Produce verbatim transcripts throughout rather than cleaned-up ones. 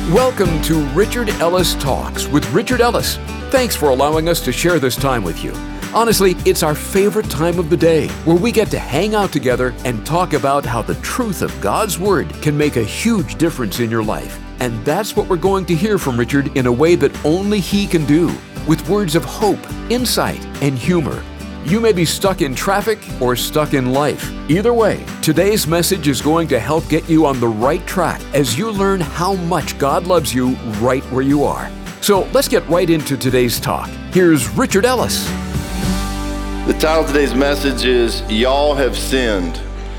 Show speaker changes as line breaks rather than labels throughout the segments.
Welcome to Richard Ellis Talks with Richard Ellis. Thanks for allowing us to share this time with you. Honestly, it's our favorite time of the day where we get to hang out together and talk about how the truth of God's Word can make a huge difference in your life. And that's what we're going to hear from Richard in a way that only he can do, with words of hope, insight, and humor. You may be stuck in traffic or stuck in life. Either way, today's message is going to help get you on the right track as you learn how much God loves you right where you are. So let's get right into today's talk. Here's Richard Ellis.
The title of today's message is Y'all Have Sinned.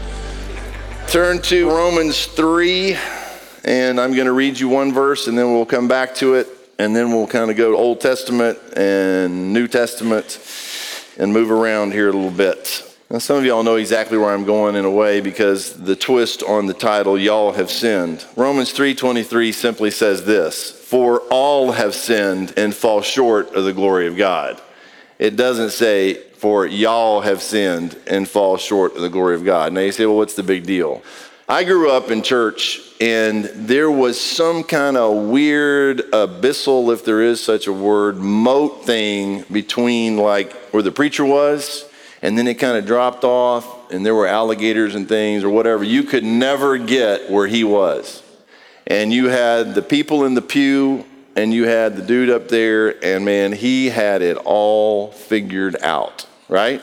Turn to Romans three, and I'm going to read you one verse, and then we'll come back to it, and then we'll kind of go Old Testament and New Testament and move around here a little bit. Now, some of y'all know exactly where I'm going in a way because the twist on the title, Y'all Have Sinned. Romans three twenty-three simply says this, for all have sinned and fall short of the glory of God. It doesn't say, for y'all have sinned and fall short of the glory of God. Now you say, well, what's the big deal? I grew up in church, and there was some kind of weird abyssal, if there is such a word, moat thing between like where the preacher was, and then it kind of dropped off, and there were alligators and things or whatever. You could never get where he was. And you had the people in the pew, and you had the dude up there, and man, he had it all figured out, right?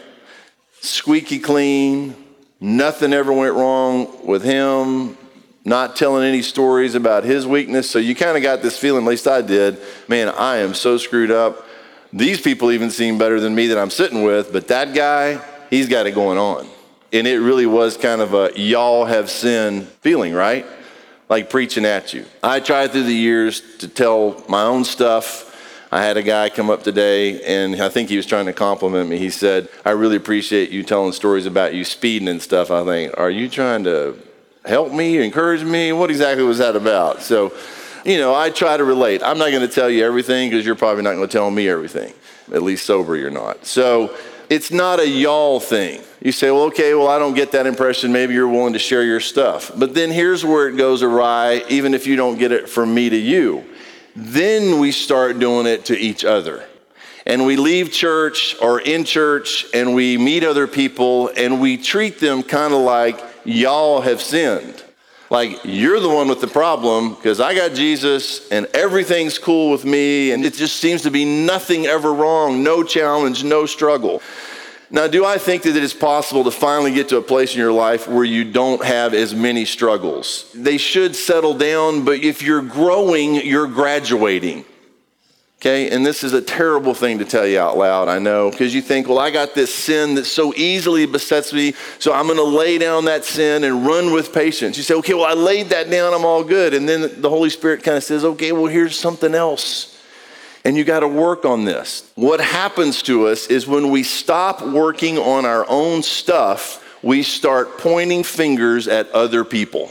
Squeaky clean. Nothing ever went wrong with him, not telling any stories about his weakness. So you kind of got this feeling, at least I did, man, I am so screwed up. These people even seem better than me that I'm sitting with, but that guy, he's got it going on. And it really was kind of a y'all have sinned feeling, right? Like preaching at you. I tried through the years to tell my own stuff. I had a guy come up today, and I think he was trying to compliment me. He said, I really appreciate you telling stories about you speeding and stuff. I think, are you trying to help me, encourage me? What exactly was that about? So, you know, I try to relate. I'm not going to tell you everything because you're probably not going to tell me everything, at least sober you're not. So it's not a y'all thing. You say, well, okay, well, I don't get that impression. Maybe you're willing to share your stuff. But then here's where it goes awry, even if you don't get it from me to you. Then we start doing it to each other. And we leave church or in church and we meet other people and we treat them kind of like y'all have sinned. Like you're the one with the problem because I got Jesus and everything's cool with me and it just seems to be nothing ever wrong, no challenge, no struggle. Now, do I think that it is possible to finally get to a place in your life where you don't have as many struggles? They should settle down, but if you're growing, you're graduating. Okay, and this is a terrible thing to tell you out loud, I know, because you think, well, I got this sin that so easily besets me, so I'm going to lay down that sin and run with patience. You say, okay, well, I laid that down, I'm all good. And then the Holy Spirit kind of says, okay, well, here's something else. And you got to work on this. What happens to us is when we stop working on our own stuff, we start pointing fingers at other people.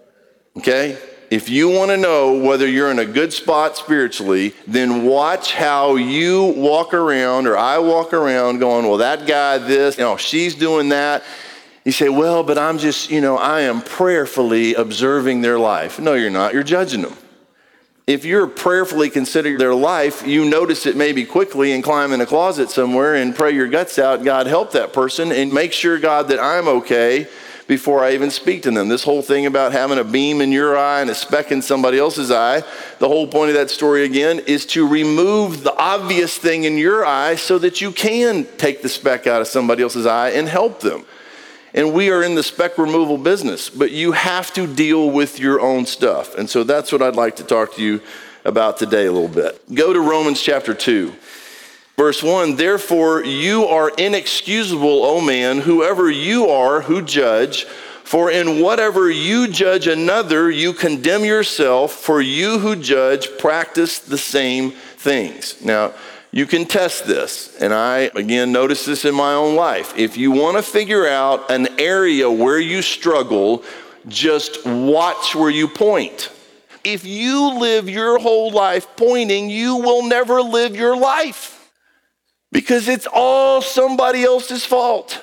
Okay? If you want to know whether you're in a good spot spiritually, then watch how you walk around or I walk around going, well, that guy this, you know, she's doing that. You say, well, but I'm just, you know, I am prayerfully observing their life. No, you're not. You're judging them. If you're prayerfully considering their life, you notice it maybe quickly and climb in a closet somewhere and pray your guts out. God, help that person and make sure, God, that I'm okay before I even speak to them. This whole thing about having a beam in your eye and a speck in somebody else's eye, the whole point of that story again is to remove the obvious thing in your eye so that you can take the speck out of somebody else's eye and help them. And we are in the speck removal business, but you have to deal with your own stuff. And so that's what I'd like to talk to you about today a little bit. Go to Romans chapter two, verse one. Therefore, you are inexcusable, O man, whoever you are who judge. For in whatever you judge another, you condemn yourself, for you who judge practice the same things. Now, you can test this, and I, again, notice this in my own life. If you want to figure out an area where you struggle, just watch where you point. If you live your whole life pointing, you will never live your life because it's all somebody else's fault.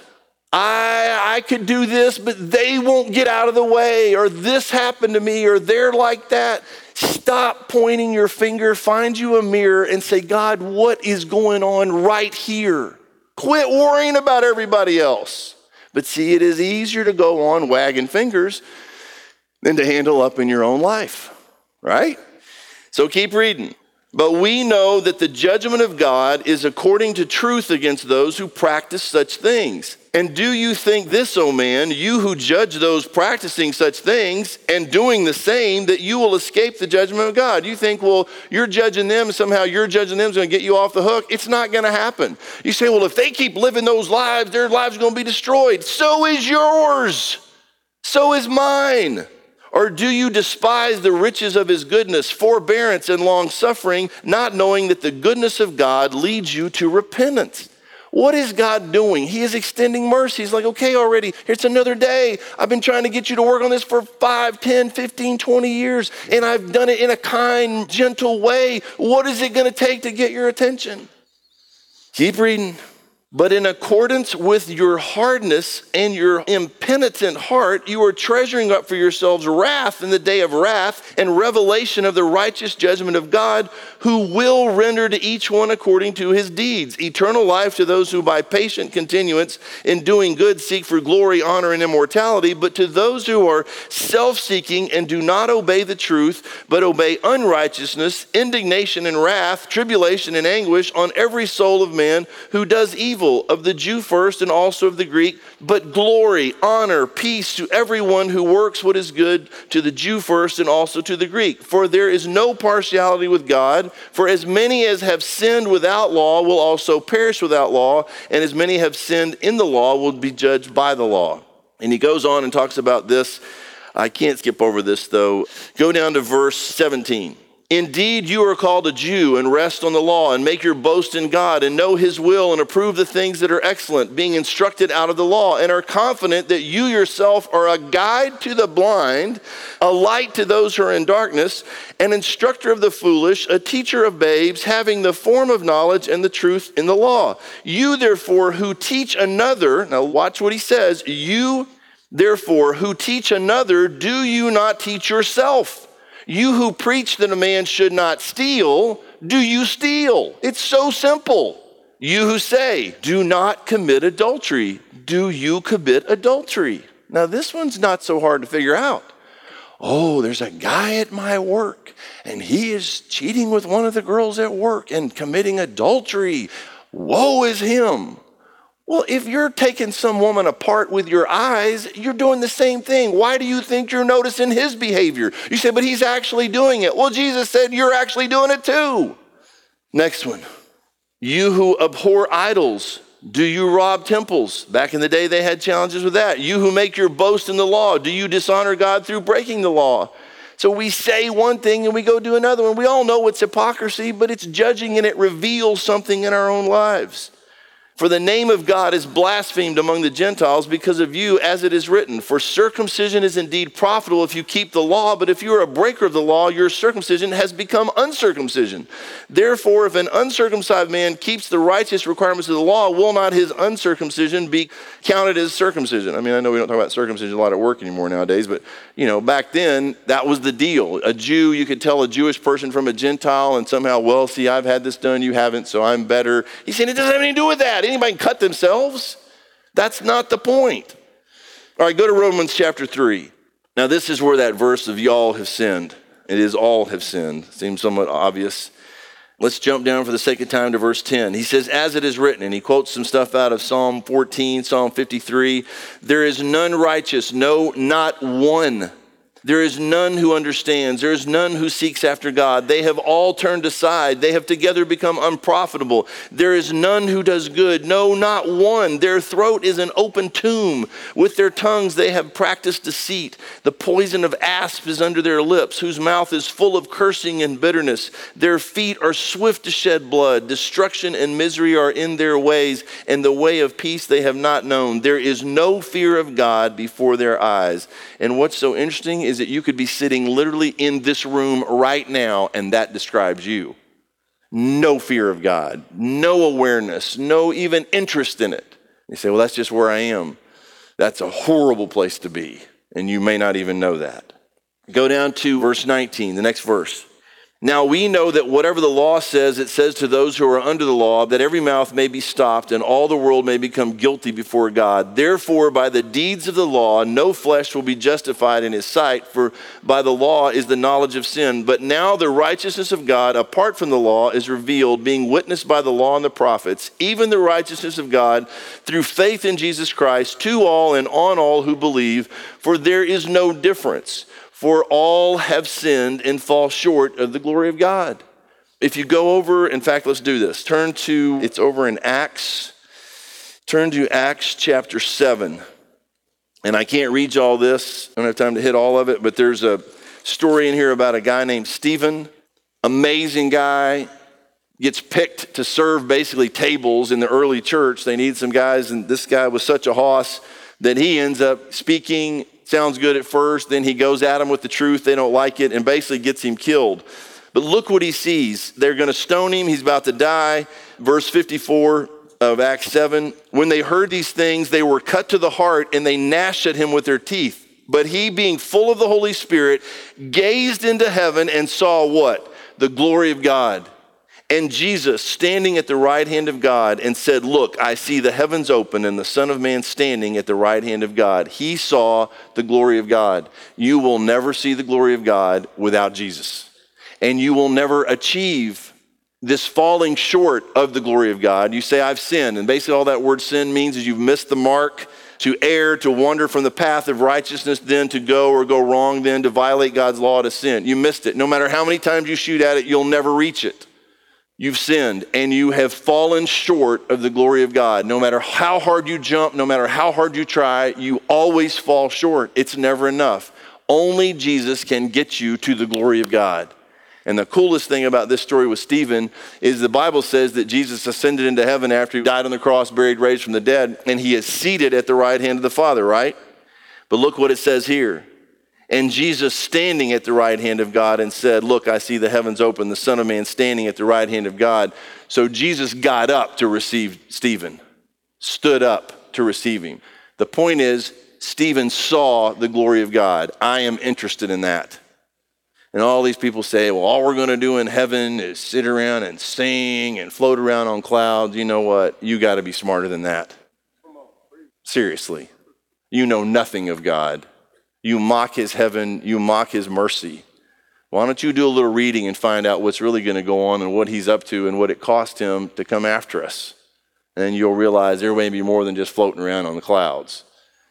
I, I could do this, but they won't get out of the way, or this happened to me, or they're like that. Stop pointing your finger, find you a mirror and say, God, what is going on right here? Quit worrying about everybody else. But see, it is easier to go on wagging fingers than to handle up in your own life, right? So keep reading. But we know that the judgment of God is according to truth against those who practice such things. And do you think this, O man, you who judge those practicing such things and doing the same, that you will escape the judgment of God? You think, well, you're judging them and somehow you're judging them is going to get you off the hook. It's not going to happen. You say, well, if they keep living those lives, their lives are going to be destroyed. So is yours. So is mine. Or do you despise the riches of his goodness, forbearance, and long-suffering, not knowing that the goodness of God leads you to repentance? What is God doing? He is extending mercy. He's like, okay, already, here's another day. I've been trying to get you to work on this for five, ten, fifteen, twenty years, and I've done it in a kind, gentle way. What is it going to take to get your attention? Keep reading. But in accordance with your hardness and your impenitent heart, you are treasuring up for yourselves wrath in the day of wrath and revelation of the righteous judgment of God, who will render to each one according to his deeds. Eternal life to those who by patient continuance in doing good seek for glory, honor, and immortality, but to those who are self-seeking and do not obey the truth, but obey unrighteousness, indignation and wrath, tribulation and anguish on every soul of man who does evil, of the Jew first and also of the Greek, but glory, honor, peace to everyone who works what is good, to the Jew first and also to the Greek. For there is no partiality with God, for as many as have sinned without law will also perish without law, and as many have sinned in the law will be judged by the law. And he goes on and talks about this. I can't skip over this though. Go down to verse seventeen. Indeed, you are called a Jew and rest on the law and make your boast in God and know his will and approve the things that are excellent, being instructed out of the law, and are confident that you yourself are a guide to the blind, a light to those who are in darkness, an instructor of the foolish, a teacher of babes, having the form of knowledge and the truth in the law. You therefore who teach another, now watch what he says, you therefore who teach another, do you not teach yourself? You who preach that a man should not steal, do you steal? It's so simple. You who say, do not commit adultery, do you commit adultery? Now this one's not so hard to figure out. Oh, there's a guy at my work, and he is cheating with one of the girls at work and committing adultery. Woe is him. Well, if you're taking some woman apart with your eyes, you're doing the same thing. Why do you think you're noticing his behavior? You say, but he's actually doing it. Well, Jesus said you're actually doing it too. Next one. You who abhor idols, do you rob temples? Back in the day, they had challenges with that. You who make your boast in the law, do you dishonor God through breaking the law? So we say one thing and we go do another one. We all know it's hypocrisy, but it's judging and it reveals something in our own lives. For the name of God is blasphemed among the Gentiles because of you, as it is written. For circumcision is indeed profitable if you keep the law, but if you are a breaker of the law, your circumcision has become uncircumcision. Therefore, if an uncircumcised man keeps the righteous requirements of the law, will not his uncircumcision be counted as circumcision? I mean, I know we don't talk about circumcision a lot at work anymore nowadays, but you know, back then, that was the deal. A Jew, you could tell a Jewish person from a Gentile, and somehow, well, see, I've had this done, you haven't, so I'm better. He's saying it doesn't have anything to do with that. Anybody can cut themselves? That's not the point. All right, go to Romans chapter three. Now, this is where that verse of y'all have sinned. It is all have sinned. Seems somewhat obvious. Let's jump down for the sake of time to verse ten. He says, as it is written, and he quotes some stuff out of Psalm fourteen, Psalm fifty-three. There is none righteous, no, not one. There is none who understands. There is none who seeks after God. They have all turned aside. They have together become unprofitable. There is none who does good. No, not one. Their throat is an open tomb. With their tongues they have practiced deceit. The poison of asp is under their lips, whose mouth is full of cursing and bitterness. Their feet are swift to shed blood. Destruction and misery are in their ways, and the way of peace they have not known. There is no fear of God before their eyes. And what's so interesting is that you could be sitting literally in this room right now, and that describes you. No fear of God, no awareness, no even interest in it. You say, well, that's just where I am. That's a horrible place to be, and you may not even know that. Go down to verse nineteen, the next verse. Now we know that whatever the law says, it says to those who are under the law, that every mouth may be stopped and all the world may become guilty before God. Therefore, by the deeds of the law, no flesh will be justified in his sight, for by the law is the knowledge of sin. But now the righteousness of God, apart from the law, is revealed, being witnessed by the law and the prophets, even the righteousness of God through faith in Jesus Christ, to all and on all who believe, for there is no difference. For all have sinned and fall short of the glory of God. If you go over, in fact, let's do this. Turn to, it's over in Acts. Turn to Acts chapter seven. And I can't read you all this. I don't have time to hit all of it, but there's a story in here about a guy named Stephen. Amazing guy. Gets picked to serve basically tables in the early church. They need some guys, and this guy was such a hoss that he ends up speaking. Sounds good at first, then he goes at him with the truth. They don't like it and basically gets him killed. But look what he sees. They're going to stone him. He's about to die. Verse fifty-four of Acts seven. When they heard these things, they were cut to the heart and they gnashed at him with their teeth. But he, being full of the Holy Spirit, gazed into heaven and saw what? The glory of God. And Jesus standing at the right hand of God and said, look, I see the heavens open and the Son of Man standing at the right hand of God. He saw the glory of God. You will never see the glory of God without Jesus. And you will never achieve this falling short of the glory of God. You say, I've sinned. And basically all that word sin means is you've missed the mark. To err, to wander from the path of righteousness, then to go or go wrong, then to violate God's law, to sin. You missed it. No matter how many times you shoot at it, you'll never reach it. You've sinned and you have fallen short of the glory of God. No matter how hard you jump, no matter how hard you try, you always fall short. It's never enough. Only Jesus can get you to the glory of God. And the coolest thing about this story with Stephen is the Bible says that Jesus ascended into heaven after he died on the cross, buried, raised from the dead, and he is seated at the right hand of the Father, right? But look what it says here. And Jesus standing at the right hand of God and said, look, I see the heavens open, the Son of Man standing at the right hand of God. So Jesus got up to receive Stephen, stood up to receive him. The point is, Stephen saw the glory of God. I am interested in that. And all these people say, well, all we're going to do in heaven is sit around and sing and float around on clouds. You know what? You got to be smarter than that. Seriously. You know nothing of God. You mock his heaven, you mock his mercy. Why don't you do a little reading and find out what's really going to go on and what he's up to and what it cost him to come after us. And then you'll realize there may be more than just floating around on the clouds.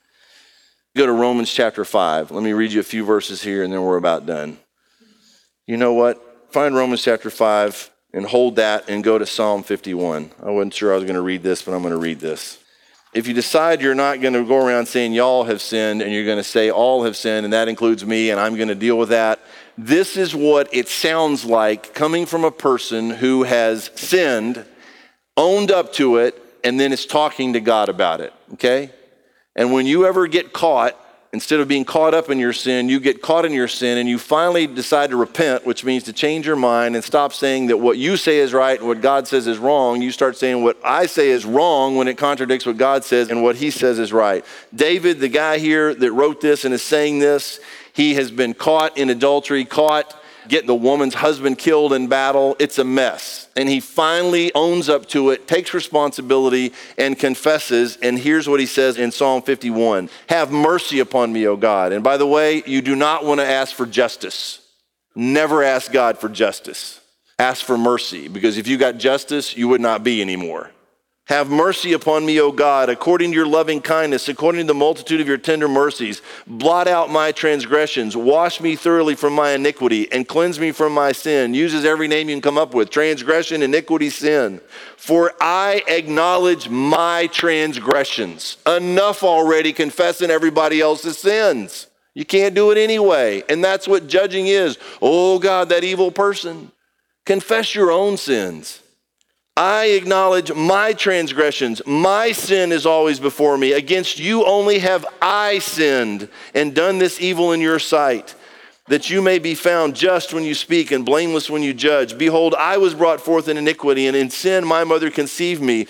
Go to Romans chapter five. Let me read you a few verses here and then we're about done. You know what? Find Romans chapter five and hold that and go to Psalm fifty-one. I wasn't sure I was going to read this, but I'm going to read this. If you decide you're not going to go around saying y'all have sinned and you're going to say all have sinned and that includes me and I'm going to deal with that, this is what it sounds like coming from a person who has sinned, owned up to it, and then is talking to God about it, okay? And when you ever get caught, instead of being caught up in your sin, you get caught in your sin and you finally decide to repent, which means to change your mind and stop saying that what you say is right and what God says is wrong. You start saying what I say is wrong when it contradicts what God says and what he says is right. David, the guy here that wrote this and is saying this, he has been caught in adultery, caught getting the woman's husband killed in battle. It's a mess. And he finally owns up to it, takes responsibility, and confesses. And here's what he says in Psalm fifty-one. Have mercy upon me, O God. And by the way, you do not want to ask for justice. Never ask God for justice. Ask for mercy, because if you got justice, you would not be anymore. Have mercy upon me, O God, according to your loving kindness, according to the multitude of your tender mercies. Blot out my transgressions. Wash me thoroughly from my iniquity and cleanse me from my sin. Uses every name you can come up with. Transgression, iniquity, sin. For I acknowledge my transgressions. Enough already confessing everybody else's sins. You can't do it anyway. And that's what judging is. Oh God, that evil person. Confess your own sins. I acknowledge my transgressions. My sin is always before me. Against you only have I sinned and done this evil in your sight, that you may be found just when you speak and blameless when you judge. Behold, I was brought forth in iniquity, and in sin my mother conceived me.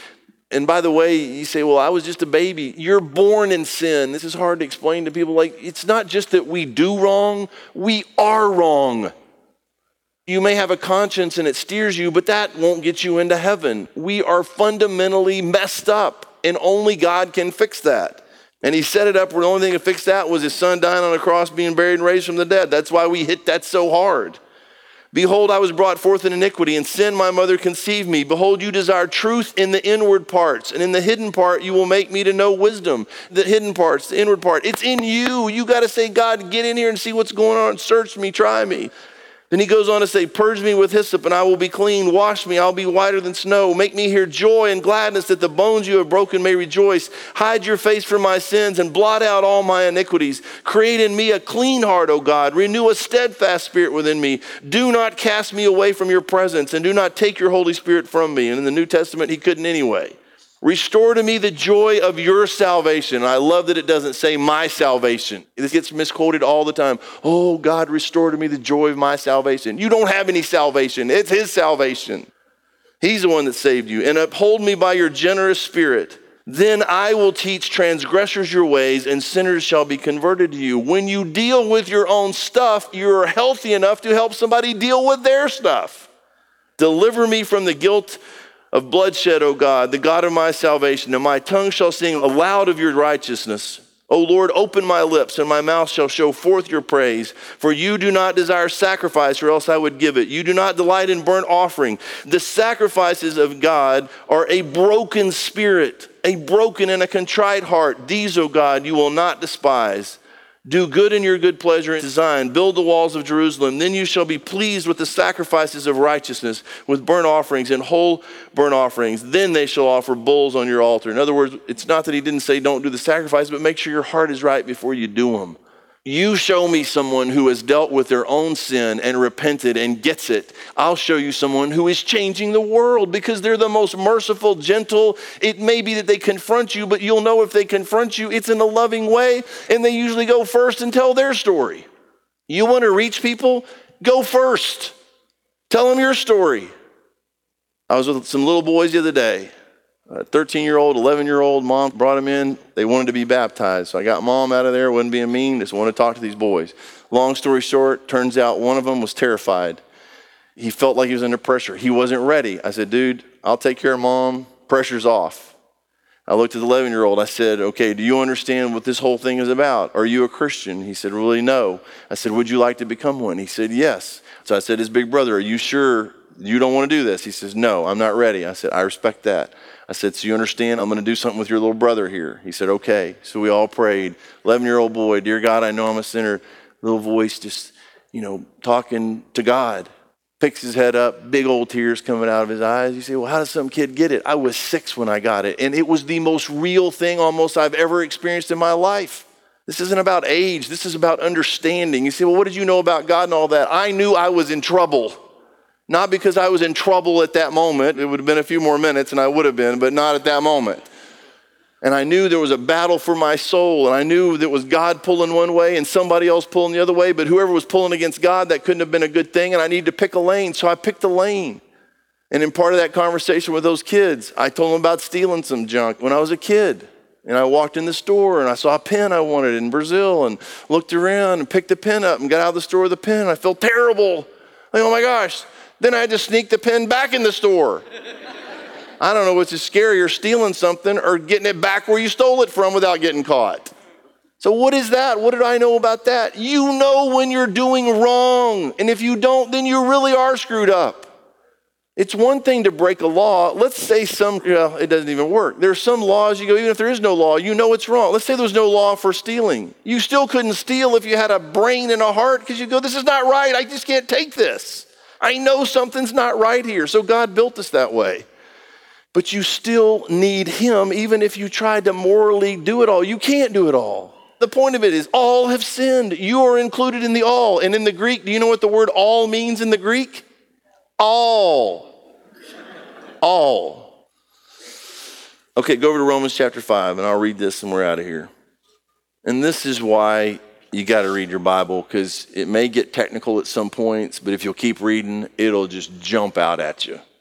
And by the way, you say, well, I was just a baby. You're born in sin. This is hard to explain to people. Like, it's not just that we do wrong, we are wrong. You may have a conscience and it steers you, but that won't get you into heaven. We are fundamentally messed up, and only God can fix that. And he set it up where the only thing to fix that was his son dying on a cross, being buried and raised from the dead. That's why we hit that so hard. Behold, I was brought forth in iniquity, and sin my mother conceived me. Behold, you desire truth in the inward parts, and in the hidden part you will make me to know wisdom. The hidden parts, the inward part, it's in you. You got to say, God, get in here and see what's going on. Search me, try me. Then he goes on to say, purge me with hyssop and I will be clean. Wash me, I'll be whiter than snow. Make me hear joy and gladness that the bones you have broken may rejoice. Hide your face from my sins and blot out all my iniquities. Create in me a clean heart, O God. Renew a steadfast spirit within me. Do not cast me away from your presence and do not take your Holy Spirit from me. And in the New Testament, he couldn't anyway. Restore to me the joy of your salvation. I love that it doesn't say my salvation. This gets misquoted all the time. Oh, God, restore to me the joy of my salvation. You don't have any salvation. It's his salvation. He's the one that saved you. And uphold me by your generous spirit. Then I will teach transgressors your ways, and sinners shall be converted to you. When you deal with your own stuff, you're healthy enough to help somebody deal with their stuff. Deliver me from the guilt of bloodshed, O God, the God of my salvation, and my tongue shall sing aloud of your righteousness. O Lord, open my lips, and my mouth shall show forth your praise. For you do not desire sacrifice, or else I would give it. You do not delight in burnt offering. The sacrifices of God are a broken spirit, a broken and a contrite heart. These, O God, you will not despise. Do good in your good pleasure and design. Build the walls of Jerusalem. Then you shall be pleased with the sacrifices of righteousness, with burnt offerings and whole burnt offerings. Then they shall offer bulls on your altar. In other words, it's not that he didn't say don't do the sacrifice, but make sure your heart is right before you do them. You show me someone who has dealt with their own sin and repented and gets it. I'll show you someone who is changing the world because they're the most merciful, gentle. It may be that they confront you, but you'll know if they confront you, it's in a loving way, and they usually go first and tell their story. You want to reach people? Go first. Tell them your story. I was with some little boys the other day. A thirteen-year-old, eleven-year-old mom brought them in. They wanted to be baptized. So I got mom out of there, wasn't being mean, just wanted to talk to these boys. Long story short, turns out one of them was terrified. He felt like he was under pressure. He wasn't ready. I said, dude, I'll take care of mom. Pressure's off. I looked at the eleven-year-old. I said, okay, do you understand what this whole thing is about? Are you a Christian? He said, really, no. I said, would you like to become one? He said, yes. So I said, his big brother, are you sure you don't want to do this? He says, no, I'm not ready. I said, I respect that. I said, so you understand, I'm going to do something with your little brother here. He said, okay. So we all prayed. eleven-year-old boy, dear God, I know I'm a sinner. Little voice just, you know, talking to God. Picks his head up, big old tears coming out of his eyes. You say, well, how does some kid get it? I was six when I got it. And it was the most real thing almost I've ever experienced in my life. This isn't about age. This is about understanding. You say, well, what did you know about God and all that? I knew I was in trouble. Not because I was in trouble at that moment. It would have been a few more minutes and I would have been, but not at that moment. And I knew there was a battle for my soul, and I knew that was God pulling one way and somebody else pulling the other way, but whoever was pulling against God, that couldn't have been a good thing, and I needed to pick a lane, so I picked a lane. And in part of that conversation with those kids, I told them about stealing some junk when I was a kid. And I walked in the store and I saw a pen I wanted in Brazil and looked around and picked the pen up and got out of the store with the pen. I felt terrible. Like, oh my gosh. Then I had to sneak the pen back in the store. I don't know what's scarier, stealing something or getting it back where you stole it from without getting caught. So what is that? What did I know about that? You know when you're doing wrong. And if you don't, then you really are screwed up. It's one thing to break a law. Let's say some, well, it doesn't even work. There are some laws you go, even if there is no law, you know it's wrong. Let's say there was no law for stealing. You still couldn't steal if you had a brain and a heart because you go, this is not right. I just can't take this. I know something's not right here. So God built us that way. But you still need him, even if you tried to morally do it all. You can't do it all. The point of it is all have sinned. You are included in the all. And in the Greek, do you know what the word all means in the Greek? All. All. Okay, go over to Romans chapter five, and I'll read this and we're out of here. And this is why you got to read your Bible, because it may get technical at some points, but if you'll keep reading, it'll just jump out at you.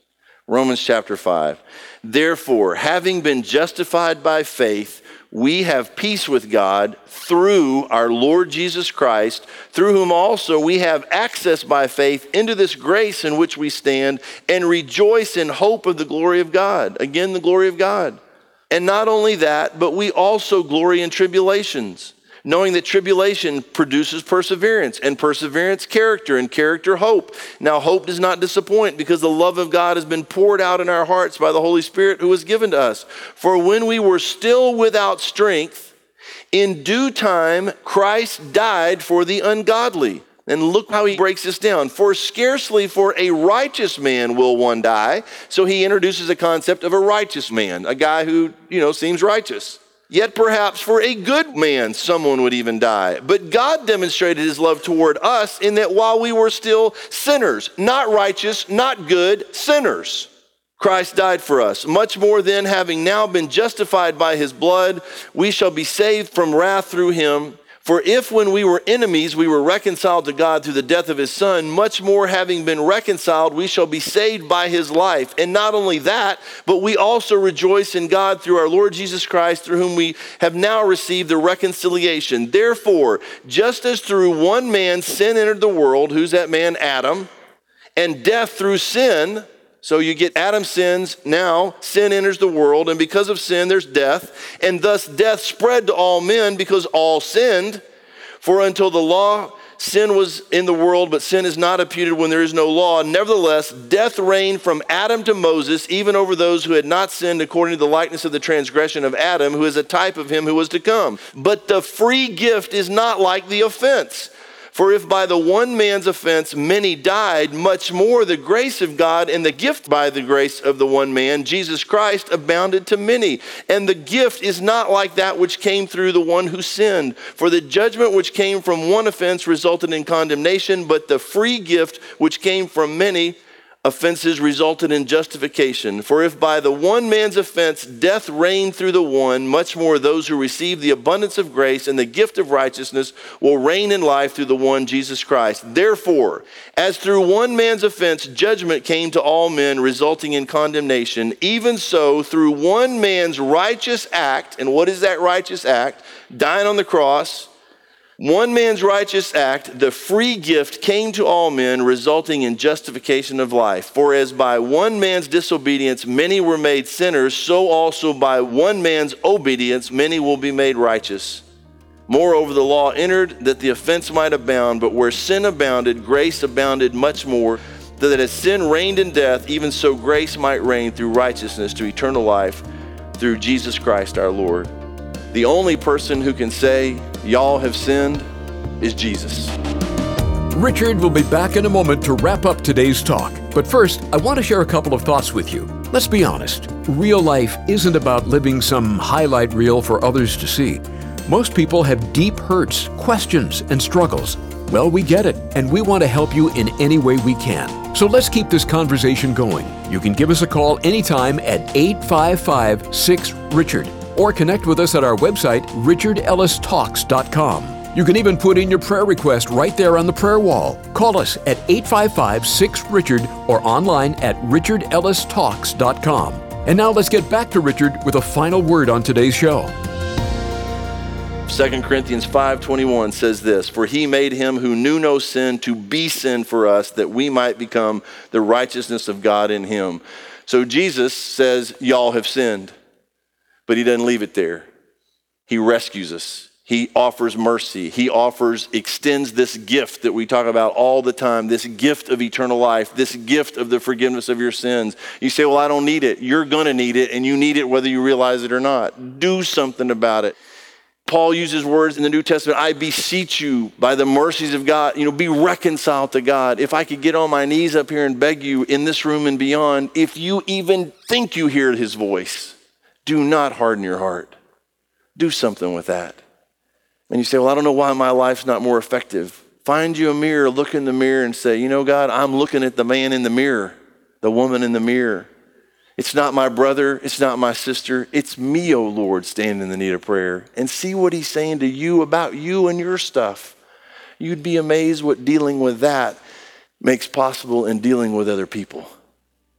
Romans chapter five. Therefore, having been justified by faith, we have peace with God through our Lord Jesus Christ, through whom also we have access by faith into this grace in which we stand and rejoice in hope of the glory of God. Again, the glory of God. And not only that, but we also glory in tribulations, knowing that tribulation produces perseverance, and perseverance character, and character hope. Now hope does not disappoint, because the love of God has been poured out in our hearts by the Holy Spirit who was given to us. For when we were still without strength, in due time Christ died for the ungodly. And look how he breaks this down. For scarcely for a righteous man will one die. So he introduces a concept of a righteous man, a guy who, you know, seems righteous. Yet perhaps for a good man, someone would even die. But God demonstrated his love toward us in that while we were still sinners, not righteous, not good, sinners, Christ died for us. Much more then, having now been justified by his blood, we shall be saved from wrath through him. For if when we were enemies, we were reconciled to God through the death of his son, much more having been reconciled, we shall be saved by his life. And not only that, but we also rejoice in God through our Lord Jesus Christ, through whom we have now received the reconciliation. Therefore, just as through one man sin entered the world, who's that man? Adam, and death through sin. So you get Adam's sins, now sin enters the world, and because of sin there's death, and thus death spread to all men because all sinned. For until the law, sin was in the world, but sin is not imputed when there is no law. Nevertheless, death reigned from Adam to Moses, even over those who had not sinned according to the likeness of the transgression of Adam, who is a type of him who was to come. But the free gift is not like the offense. For if by the one man's offense many died, much more the grace of God and the gift by the grace of the one man, Jesus Christ, abounded to many. And the gift is not like that which came through the one who sinned. For the judgment which came from one offense resulted in condemnation, but the free gift which came from many offenses resulted in justification. For if by the one man's offense death reigned through the one, much more those who receive the abundance of grace and the gift of righteousness will reign in life through the one Jesus Christ. Therefore, as through one man's offense judgment came to all men, resulting in condemnation, even so through one man's righteous act, and what is that righteous act? Dying on the cross. One man's righteous act, the free gift, came to all men, resulting in justification of life. For as by one man's disobedience many were made sinners, so also by one man's obedience many will be made righteous. Moreover, the law entered that the offense might abound, but where sin abounded, grace abounded much more, that as sin reigned in death, even so grace might reign through righteousness to eternal life through Jesus Christ our Lord. The only person who can say, y'all have sinned, is Jesus.
Richard will be back in a moment to wrap up today's talk. But first, I want to share a couple of thoughts with you. Let's be honest. Real life isn't about living some highlight reel for others to see. Most people have deep hurts, questions, and struggles. Well, we get it, and we want to help you in any way we can. So let's keep this conversation going. You can give us a call anytime at eight five five, six, Richard. Or connect with us at our website, richard ellis talks dot com. You can even put in your prayer request right there on the prayer wall. Call us at eight five five, six, Richard or online at richard ellis talks dot com. And now let's get back to Richard with a final word on today's show.
Second Corinthians five twenty-one says this, for he made him who knew no sin to be sin for us, that we might become the righteousness of God in him. So Jesus says, y'all have sinned. But he doesn't leave it there. He rescues us. He offers mercy. He offers, extends this gift that we talk about all the time, this gift of eternal life, this gift of the forgiveness of your sins. You say, well, I don't need it. You're going to need it, and you need it whether you realize it or not. Do something about it. Paul uses words in the New Testament, I beseech you by the mercies of God, you know, be reconciled to God. If I could get on my knees up here and beg you in this room and beyond, if you even think you hear his voice, do not harden your heart. Do something with that. And you say, well, I don't know why my life's not more effective. Find you a mirror, look in the mirror and say, you know, God, I'm looking at the man in the mirror, the woman in the mirror. It's not my brother, it's not my sister. It's me, oh Lord, standing in the need of prayer. And see what he's saying to you about you and your stuff. You'd be amazed what dealing with that makes possible in dealing with other people.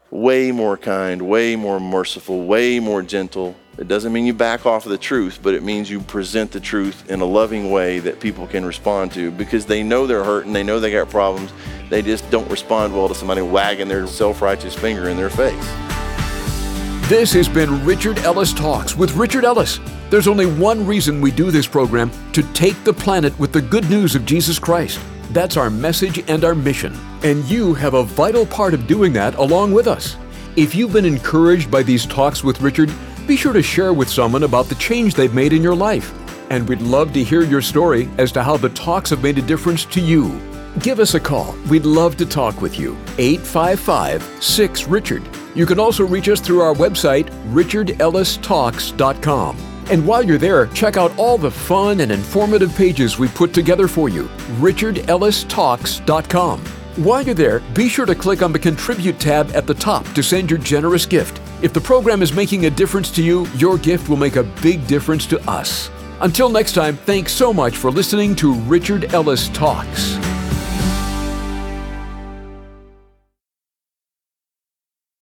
way more kind, way more merciful, way more gentle. It doesn't mean you back off of the truth, but it means you present the truth in a loving way that people can respond to because they know they're hurting, they know they got problems. They just don't respond well to somebody wagging their self-righteous finger in their face.
This has been Richard Ellis Talks with Richard Ellis. There's only one reason we do this program: to take the planet with the good news of Jesus Christ. That's our message and our mission. And you have a vital part of doing that along with us. If you've been encouraged by these talks with Richard, be sure to share with someone about the change they've made in your life. And we'd love to hear your story as to how the talks have made a difference to you. Give us a call. We'd love to talk with you. eight five five, six, Richard. You can also reach us through our website, richard ellis talks dot com. And while you're there, check out all the fun and informative pages we put together for you, richard ellis talks dot com. While you're there, be sure to click on the Contribute tab at the top to send your generous gift. If the program is making a difference to you, your gift will make a big difference to us. Until next time, thanks so much for listening to Richard Ellis Talks.